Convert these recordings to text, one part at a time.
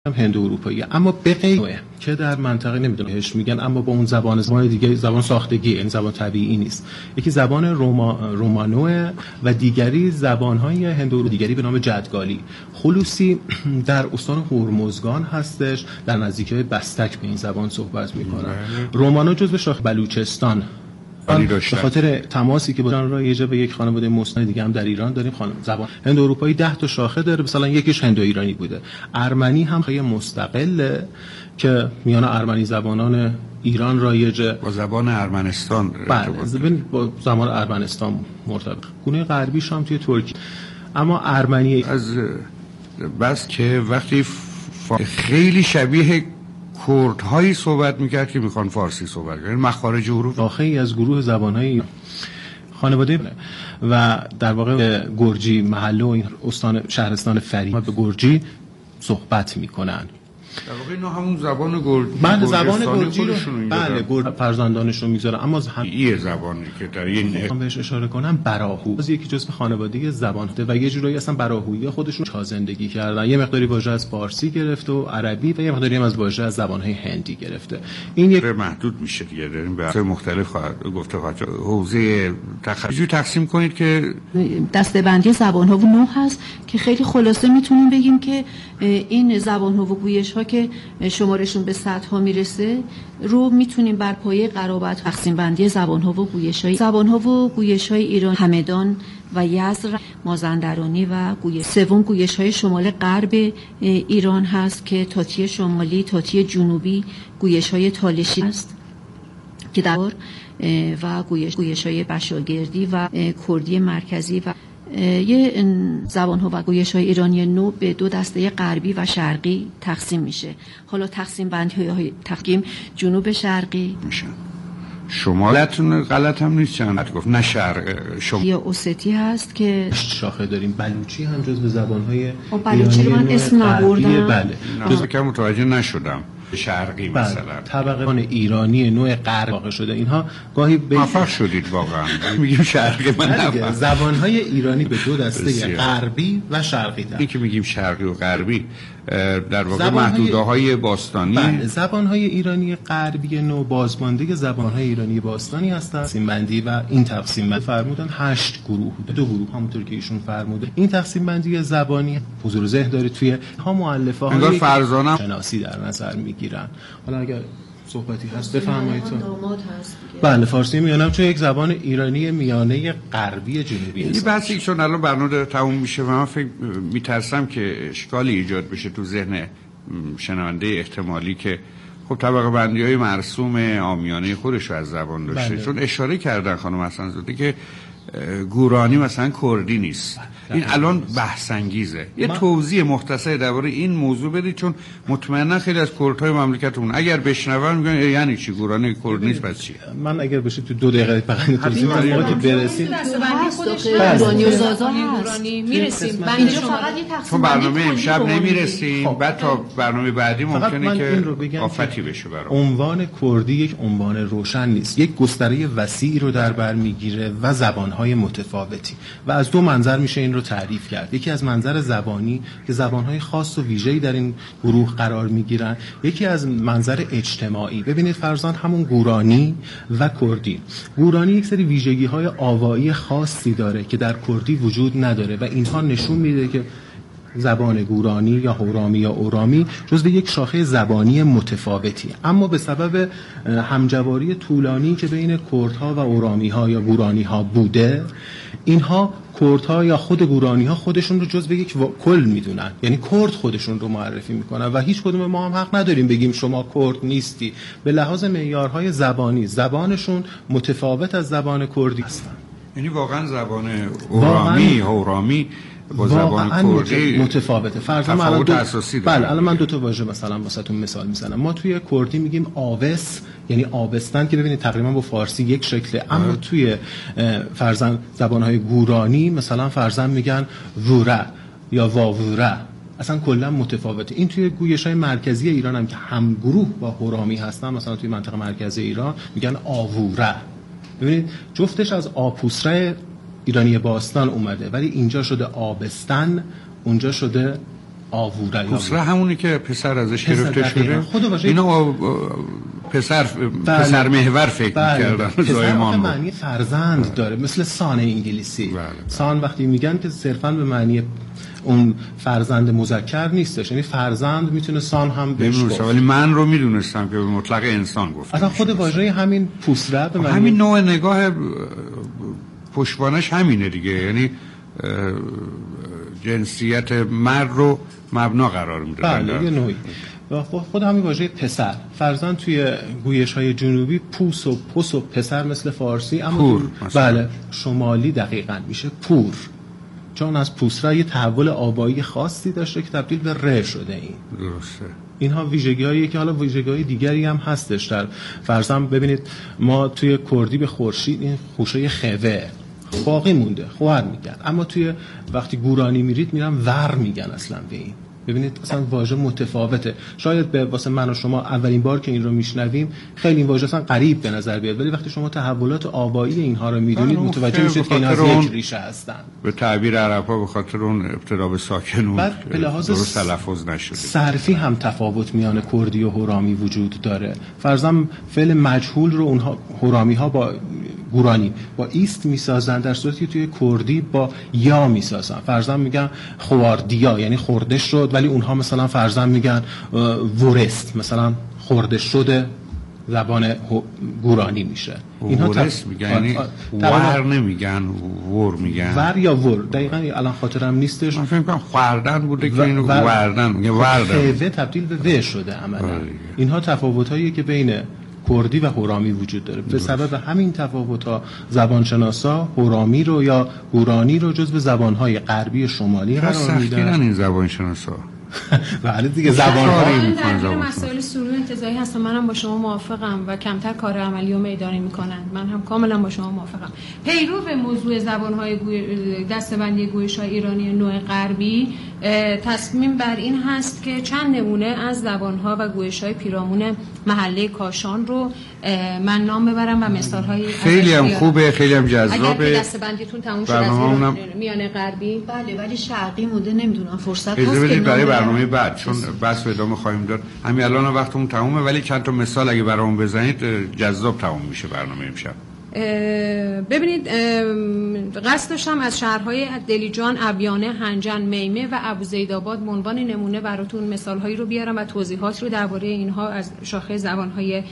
هند اروپایی، اما به غیر که در منطقه نمیدونمش میگن، اما با اون زبان دیگه، زبان ساختگی، این زبان طبیعی نیست. یکی زبان رومانوه و دیگری زبان‌های هند اروپایی، دیگری به نام جدگالی. خلوصی در استان هرمزگان هستش، در نزدیکی بستک به این زبان صحبت میکنن. رومانو جزو شاخه بلوچستان. به خاطر تماسی که با ایران رایجه به یک خانواده مسلمان دیگه هم در ایران داریم. زبان هند اروپایی 10 تا شاخه داره، مثلا یکیش هندو ایرانی بوده. ارمنی هم خیلی مستقله که میان ارمنی زبانان ایران رایجه، با زبان ارمنستان با زبان ارمنستان مرتبط. گونه غربیش هم توی ترکیه. اما ارمنی از بس که وقتی خیلی شبیه کردهایی صحبت میکرد که میخوان فارسی صحبت کنن، مخارج حروف واقعی از گروه زبانهای خانواده و در واقع گرجی محله و این استان شهرستان فرید به گرجی صحبت میکنن. در واقع اینا همون زبان گرجی، بله زبان گرجی رو، بله فرزندانش رو میذارن. اما این زبانی که در این بهش اشاره کنم براهو از یکی جزء خانواده زبان و یه جورایی اصلا براهویی خودشون چا زندگی کردن. یه مقداری واژه از فارسی گرفته و عربی و یه مقداری هم از واژه از زبانهای هندی گرفته. این یک محدود میشه دیگه، داریم بحث مختلف گفته حوزه تخصصی تقسیم کنید که دسته‌بندی زبان‌ها و نوع هست که خیلی خلاصه میتونیم بگیم که این زبان‌ها و گویش‌ها که شمارشون به صدها میرسه رو میتونیم بر پایه قرابت تقسیم بندی زبان‌ها و گویش‌های ایران، همدان و یزد، مازندرانی و سوم گویش‌های شمال غرب ایران هست که تاتی شمالی، تاتی جنوبی، گویش‌های تالشی هست که و گویش‌های بشاگردی و کردی مرکزی و یه زبان‌ها و گویش‌های ایرانی نو به دو دسته غربی و شرقی تقسیم میشه. حالا تقسیم بندی‌های تقسیم جنوب شرقی میشه. شمالتون غلط هم نیست چند گفت، نه شرق شمال. یا اوستی هست که شاخه داریم. بلوچی هم جزو زبان‌های بلوچی رو من اسم نبردم. بله. جزو که متوجه نشدم. شرقی مثلا طبقه ایرانی نوع غرب واقع شده. اینها گاهی موفق شدید واقعا. میگیم شرقی، من زبان‌های ایرانی به دو دسته غربی و شرقی این که میگیم شرقی و غربی در واقع محدوده‌های باستانی. بله، زبان‌های ایرانی غربی نو بازمانده زبان‌های ایرانی باستانی هستند. تقسیم بندی و این تقسیم بندی فرمودن 8 گروه، 2 گروه همونطور که ایشون فرموده. این تقسیم بندی زبانی حضور ذهن داره توی ها مؤلفه‌های فرزانه شناسی در نظر میگیرن. حالا اگر صحبتی هست بفرمایید. بله فارسی میانم چون یک زبان ایرانی میانه غربی جنوبی است. این بحثی چون الان برنامه داره تموم میشه و من فکر میترسم که اشکالی ایجاد بشه تو ذهن شنونده احتمالی که خب طبقه بندی های مرسوم عامیانه خودش رو از زبان داشته. چون اشاره کردن خانم حسن‌زاده که گورانی مثلا کردی نیست. این الان بحث انگیزه. یه توضیح مختصر درباره این موضوع بدید، چون مطمئنا خیلی از کردهای مملکتمون اگر بشنون میگن یعنی چی گورانی کرد نیست پس چی؟ من اگر بشه تو 2 دقیقه فقط توضیح بدم موقعی که برسیم ایرانی و زازا ایرانی میرسیم. اینجا فقط یه تقسیم چون برنامه امشب نمیرسیم، بعد تا برنامه بعدی ممکنه که آفتی بشه برام. عنوان کردی یک عنوان روشن نیست، یک گستره وسیعی رو در بر میگیره و زبان‌های متفاوتی و از 2 منظر میشه این رو تعریف کرد. یکی از منظر زبانی که زبان‌های خاص و ویژه‌ای در این گروه قرار میگیرن، یکی از منظر اجتماعی. ببینید فرضاً همون گورانی و کردی. گورانی یک سری ویژگی‌های آوایی خاصی داره که در کردی وجود نداره و اینها نشون میده که زبان گورانی یا هورامی یا اورامی جزو یک شاخه زبانی متفاوتی، اما به سبب همجواری طولانی که بین کردها و اورامی‌ها یا گورانی‌ها بوده، اینها کردها یا خود گورانی‌ها خودشون رو جزو یک کل میدونن، یعنی کرد خودشون رو معرفی میکنن و هیچ کدوم ما هم حق نداریم بگیم شما کرد نیستی. به لحاظ معیارهای زبانی زبانشون متفاوت از زبان کردی هستن. یعنی واقعا زبان اورامی هورامی با زبان کردی متفاوته. فرضاً تفاوت اساسی داره. بله الان من 2 تا واژه مثلا واسهتون مثال میزنم. ما توی کردی میگیم آوس، یعنی آبستن که ببینید تقریبا با فارسی یک شکله، اما توی فرضاً زبان‌های گورانی مثلا فرضاً میگن ووره یا واووره، اصلا کلا متفاوته. این توی گویش‌های مرکزی ایران هم که هم گروه با هورامی هستن، مثلا توی منطقه مرکزی ایران میگن آووره. ببینید جفتش از آپوسره ایرانی باستان اومده، ولی اینجا شده آبستن، اونجا شده آووره. پوسره همونی که پسر ازش گرفته شده. اینا پسر محور فکر می‌کردن. پسر معنی فرزند داره، مثل سان انگلیسی. سان وقتی میگن که صرفاً به معنی اون فرزند مذکر نیستش، یعنی فرزند میتونه سان هم بشه. ولی من رو میدونستم که به مطلق انسان گفته. اصلا خود واژه همین پوسره به معنی همین نوع نگاه پشتوانش همینه دیگه، یعنی جنسیت مرد رو مبنا قرار میده. بله، یه نوعی. خود همین واژه پسر، فرزند توی گویش‌های جنوبی پوس و پس و پسر مثل فارسی، اما پور بله شمالی دقیقاً میشه پور، چون از پوسره یه تحول آبایی خاصی داشته که تبدیل به ر شده. این درسته. اینها ویژگی‌هایی که حالا ویژگی‌های دیگری هم هستش. در فرضاً ببینید ما توی کردی به خورشید این خوشه خوه باقی مونده، خوار میگن، اما توی وقتی گورانی میرید میرن ور میگن اصلا به این. ببینید اصلا واژه متفاوته. شاید به واسه من و شما اولین بار که این رو میشنویم خیلی این واژه اصلا غریب به نظر بیاد، ولی وقتی شما تحولات آبایی اینها رو میدونید متوجه میشید که اینا از یک ریشه هستن. به تعبیر عرب‌ها به خاطر اون ابتدا به ساکن اون به لحاظ درست تلفظ نشده. صرفی هم تفاوت میان کردی و هرامی وجود داره. فرضاً فعل مجهول رو اونها هرامی‌ها با گورانی با ایست میسازن، در صورتی که توی کردی با یا میسازن. فرضاً میگن خواردیا یعنی خورده شد، ولی اونها مثلا فرضاً میگن ورست، مثلا خورده شده زبان گورانی میشه. اینها ورست میگن، یعنی ور نمیگن، ور میگن. ور یا ور دقیقاً الان خاطرم نیستش. من فکر کنم خوردن بوده که اینو وردن میگه. وردن و تبدیل به و شده عملاً. اینها تفاوت‌هایی که بین کردی و هرامی وجود داره. به سبب همین تفاوت‌ها زبانشناسا هرامی رو یا گورانی رو جزو زبان‌های غربی شمالی قرار میدن. این زبانشناسا بله دیگه زبان‌ها در مسائل سروی انتزاعی هستم. منم با شما موافقم و کمتر کار عملی و میدانی میکنن. من هم کاملا با شما موافقم. پیرو به موضوع زبان‌های دسته‌بندی گویش‌های ایرانی نوع غربی تصمیم بر این هست که چند نمونه از زبان‌ها و گویش‌های پیرامون محله کاشان رو من نام ببرم و مثال‌های خیلی هم خوبه، خیلی هم جذابه. اگر دسته‌بندیتون تموم شد از میانه غربی، بله، ولی شرقی مونده، نمیدونم فرصت هست که برای برنامه بعد، چون بس ادامه خواهیم داد. همین الان وقتمون تمومه، ولی چند تا مثال اگه برامون بزنید جذاب تموم میشه برنامه امشب. ببینید قصد داشتم از شهرهای دلیجان، ابیانه، هنجن، میمه و ابوزیدآباد به عنوان نمونه براتون مثالهایی رو بیارم و توضیحات رو درباره اینها از شاخه زبانهای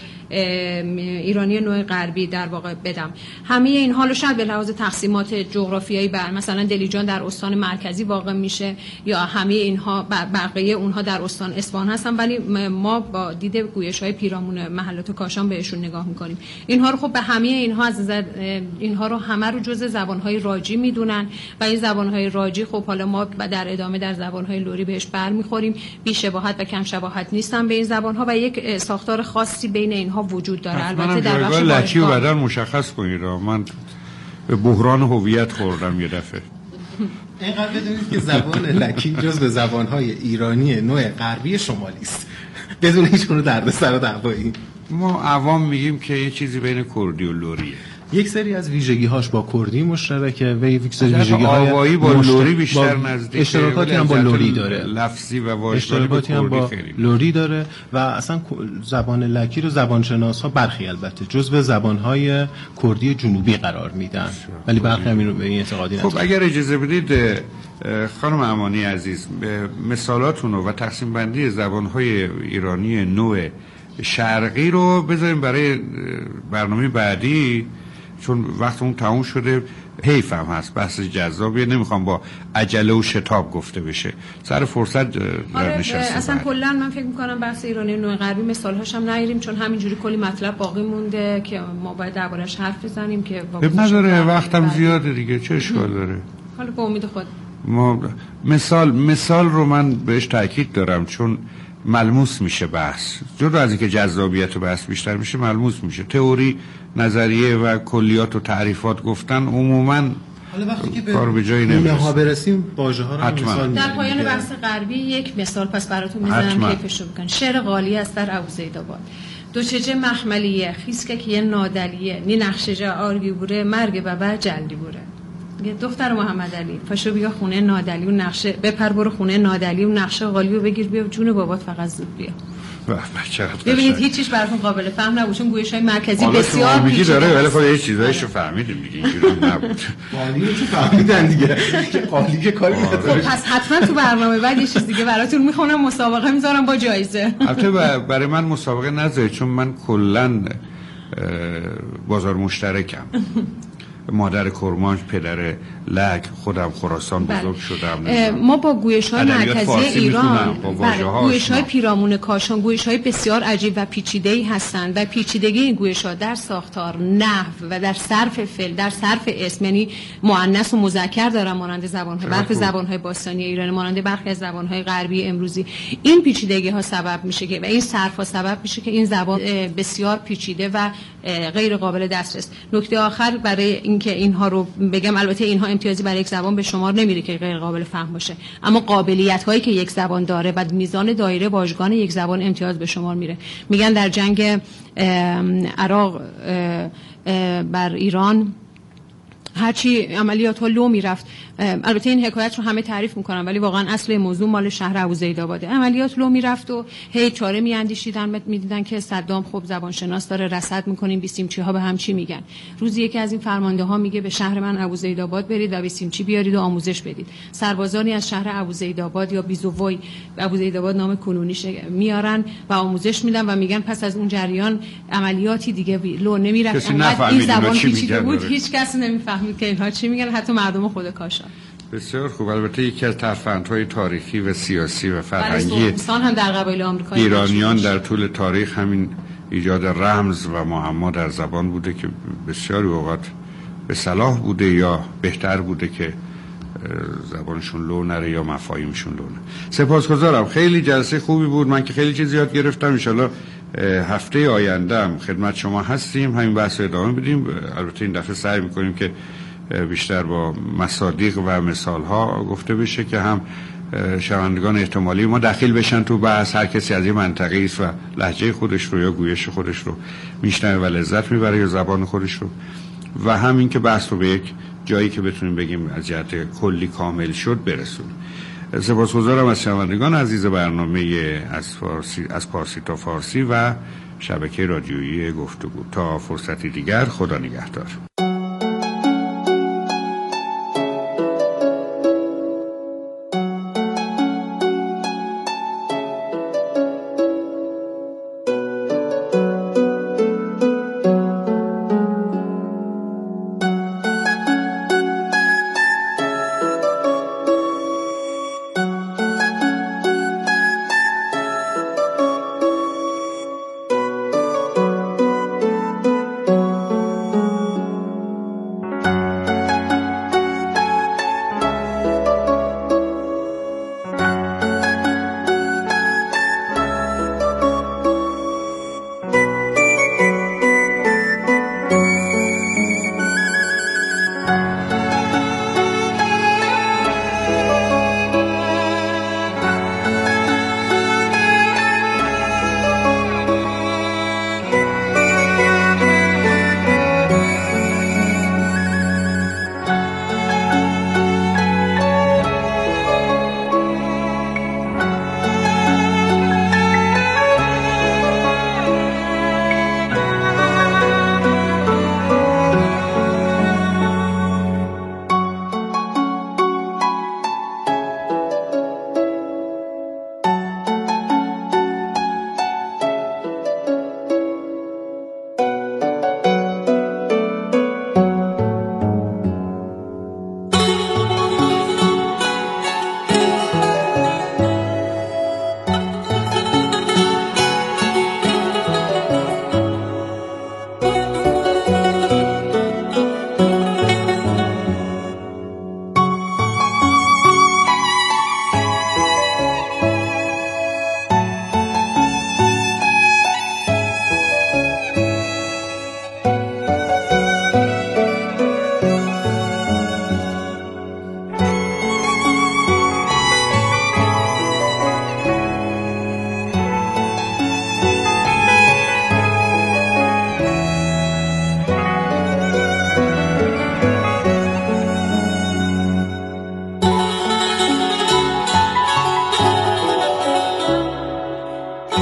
ایرانی نوع غربی در واقع بدم. همه اینها رو شاید به لحاظ تقسیمات جغرافیایی بر مثلا دلیجان در استان مرکزی واقع میشه یا همه اینها بقیه اونها در استان اصفهان هستن، ولی ما با دید گویش‌های پیرامون محلات کاشان بهشون نگاه می‌کنیم. اینها رو خب به همه اینها اینها رو همه رو جزء زبان‌های راجی میدونن و این زبان‌های راجی خب حالا ما در ادامه در زبان‌های لری بهش برمیخوریم. بی شباهت و کم شباهت نیستن به این زبان‌ها و یک ساختار خاصی بین اینها وجود داره. البته در بخش لکی و بعداً مشخص کنید. من به بحران هویت خوردم یه دفعه. اینقدر بدونید که زبان لکی جزء زبان‌های ایرانی نوع غربی شمالی است. بدون هیچ گونه دردسر و دعوایی. ما عوام میگیم که یه چیزی بین کردی و لریه. یک سری از ویژگی‌هاش با کردی مشترکه و یک سری ویژگی‌های آوایی با لری بیشتر نزدیکه. اشتراکاتی هم با لری داره. لفظی و واژگانی با کردی لری داره و اصلا زبان لکی رو زبانشناس‌ها برخی البته جزو زبان‌های کردی جنوبی قرار میدن، ولی برخی هم این رو به این اعتقادی ندارن. خب اگر اجازه بدید خانم امانی عزیز، مثالاتون و تقسیم بندی زبان‌های ایرانی نوع شرقی رو بذاریم برای برنامه بعدی، چون وقتمون تموم شده. حیف هم هست، بحث جذابیه، نمیخوام با عجله و شتاب گفته بشه. سر فرصت در نشسته اصلا کلا من فکر میکنم بحث ایرانی نوع غربی مثالهاش هم نگیریم، چون همینجوری کلی مطلب باقی مونده که ما باید دربارش حرف بزنیم که اب نداره، وقتم زیاده دیگه، چه اشکال داره. حالا به امید خود ما مثال رو من بهش تاکید دارم، چون ملموس میشه بحث. جدا از اینکه جذابیت بحث بیشتر میشه، ملموس میشه. تئوری، نظریه و کلیات و تعریفات گفتن عموما حالا وقتی که کار به جایی نمیرسه. اونها برسیم واژه‌ها رو مثال در پایان بحث غربی یک مثال پس براتون میزنم کیفش رو بکن. شعر قالی است در ابوزیدآباد. دو چجه مخملیه خیسکه که یه نادلیه نی نقشجه آرگی بوره مرگ بابا جلدی بوره. دختر محمد علی پاشو بیا خونه نادلی و نقشه بپر برو خونه نادلی و نقشه قالیو بگیر بیا جون بابات فقط زود بیا. ببینید هیچیش براتون قابل فهم نبود چون گویش‌های مرکزی بسیار میگی داره ولی خود یه چیزایشو فهمیدیم دیگه اینجوری نبود. قالیو که فهمیدن دیگه که قالی که کاری نداره. پس حتما تو برنامه بعد یه چیز دیگه براتون میخونم مسابقه میذارم با جایزه. البته برای من مسابقه نذارید چون من کلا بازار مشترکم. مادر کرمانش، پدر لگ، خودم خراسان بزرگ شدم. ما با گویش‌های مرکزی ایران گویش‌های پیرامون کاشان گویش‌های بسیار عجیب و پیچیده‌ای هستند و پیچیدگی این گویش‌ها در ساختار، نحو و در صرف فعل، در صرف اسم، یعنی مؤنث و مذکر دارن مانند زبان‌های برخی زبان‌های باستانی ایران، مانند برخی از زبان‌های غربی امروزی. این پیچیدگی‌ها سبب میشه که و این صرف‌ها سبب میشه که این زبان بسیار پیچیده و غیر قابل دسترس. نکته آخر برای اینکه اینها رو بگم، البته اینها امتیازی برای یک زبان به شمار نمیره که غیر قابل فهم باشه، اما قابلیت هایی که یک زبان داره و میزان دایره واژگان یک زبان امتیاز به شمار میره. میگن در جنگ عراق بر ایران هرچی عملیات ها لو میرفت، البته این حکایت رو همه تعریف میکنن ولی واقعا اصل موضوع مال شهر ابوزیدآباده. عملیات لو میرفت و هی چاره میاندیشیدن، میدیدن که صدام خب زبانشناس داره رصد میکنیم بیسیمچی ها به هم چی میگن. روزی یکی از این فرمانده ها میگه به شهر من ابوزیدآباد برید و بیسیمچی بیارید و آموزش بدید. سربازانی از شهر ابوزیدآباد یا بیزووی، ابوزیدآباد نام کنونیش، میارن و آموزش میدن و میگن پس از اون جریان عملیاتی دیگه لو نمیرفت. این زبان پیچیده بود، هیچ کس نمیفهمید که اینها چی میگن، حتی مردم خود کاشان. بسیار خوب. البته یکی از ترفندهای تاریخی و سیاسی و فرهنگی هم در قبایل آمریکایی ایرانیان در طول تاریخ همین ایجاد رمز و معما در زبان بوده که بسیاری اوقات به صلاح بوده یا بهتر بوده که زبانشون لو نره یا مفاهیمشون لو نره. سپاسگزارم، خیلی جلسه خوبی بود. من که خیلی چیز یاد گرفتم. انشالله هفته آینده هم خدمت شما هستیم، همین بحث ادامه بدیم. البته این دفعه سعی میکنیم که بیشتر با مصادیق و مثالها گفته بشه که هم شنوندگان احتمالی ما داخل بشن تو بحث. هر کسی از این منطقه است و لهجه خودش رو یا گویش خودش رو میشنوه و لذت میبره یا زبان خودش رو، و همین که بحث رو به یک جایی که بتونیم بگیم از جهت کلی کامل شد برسونیم. سپاسگزارم از شنوندگان عزیز برنامه از پارسی تا فارسی و شبکه رادیویی گفتگو. تا فرصتی دیگر، خدا نگهدار.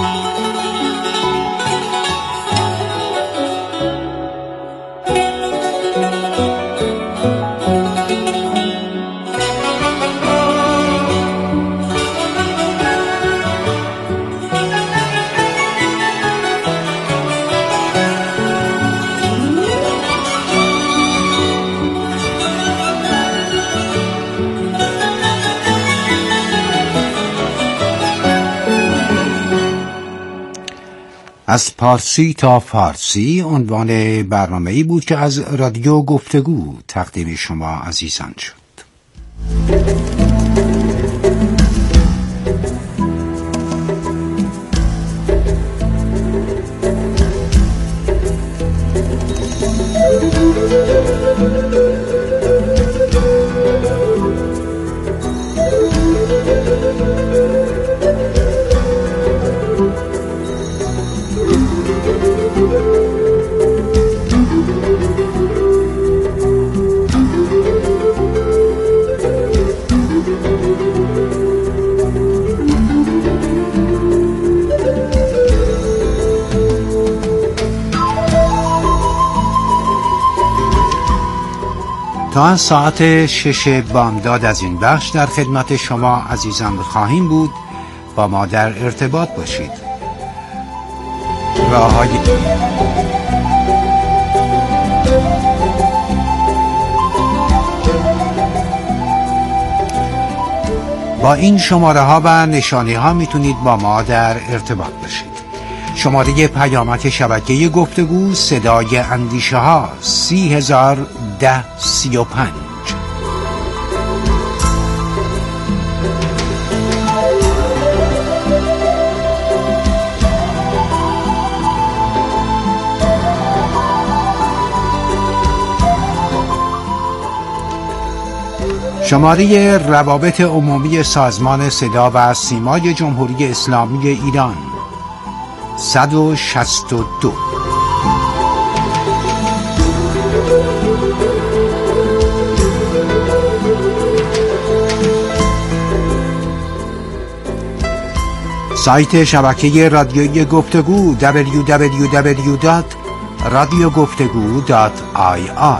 از پارسی تا فارسی عنوان برنامه‌ای بود که از رادیو گفتگو تقدیم شما عزیزان شد. تا ساعت 6 بامداد از این بخش در خدمت شما عزیزان خواهیم بود. با ما در ارتباط باشید. با این شماره ها و نشانی ها میتونید با ما در ارتباط باشید. شماره پیامک شبکه گفتگو صدای اندیشه ها 301035. شماره روابط عمومی سازمان صدا و سیمای جمهوری اسلامی ایران 162. سایت شبکه رادیویی گفتگو www.radiogoftegu.ir.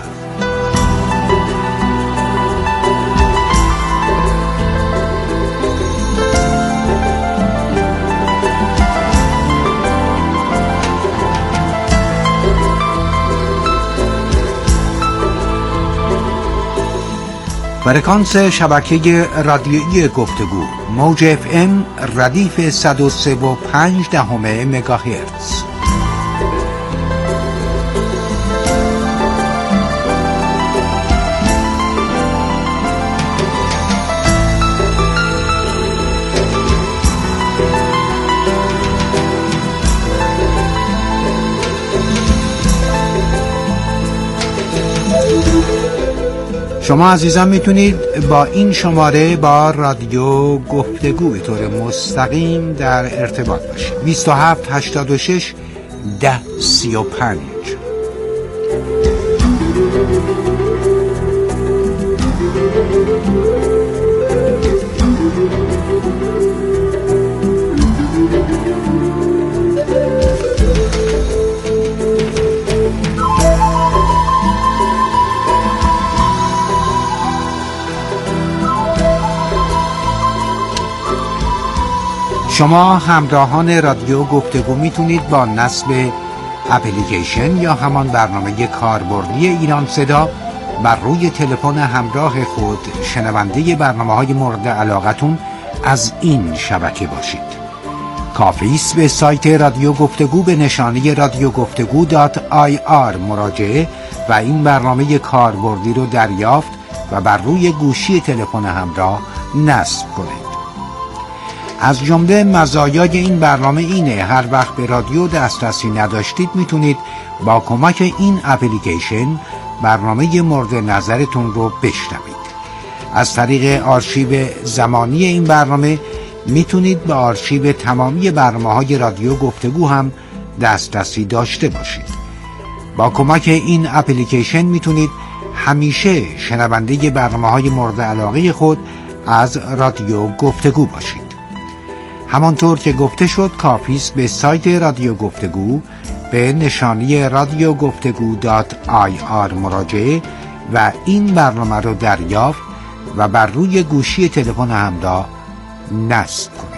فرکانس شبکه رادیویی گفتگو موج FM ردیف 103.5 مگاهرتز. شما عزیزان میتونید با این شماره با رادیو گفتگو به طور مستقیم در ارتباط باشید. 2786 1035. شما همراهان رادیو گفتگو میتونید با نصب اپلیکیشن یا همان برنامه کاربردی ایران صدا بر روی تلفن همراه خود شنونده برنامه‌های مورد علاقتون از این شبکه باشید. کافی است به سایت رادیو گفتگو به نشانی radiogoftegu.ir مراجعه و این برنامه کاربردی رو دریافت و بر روی گوشی تلفن همراه نصب کنید. از جمله مزایای این برنامه اینه هر وقت به رادیو دسترسی نداشتید میتونید با کمک این اپلیکیشن برنامه مورد نظرتون رو بشنوید. از طریق آرشیو زمانی این برنامه میتونید به آرشیو تمامی برنامه‌های رادیو گفتگو هم دسترسی داشته باشید. با کمک این اپلیکیشن میتونید همیشه شنونده برنامه‌های مورد علاقه خود از رادیو گفتگو باشید. همانطور که گفته شد کافی است به سایت رادیو گفتگو به نشانی radiogoftegu.ir مراجعه و این برنامه رو دریافت و بر روی گوشی تلفن همراه نصب کنید.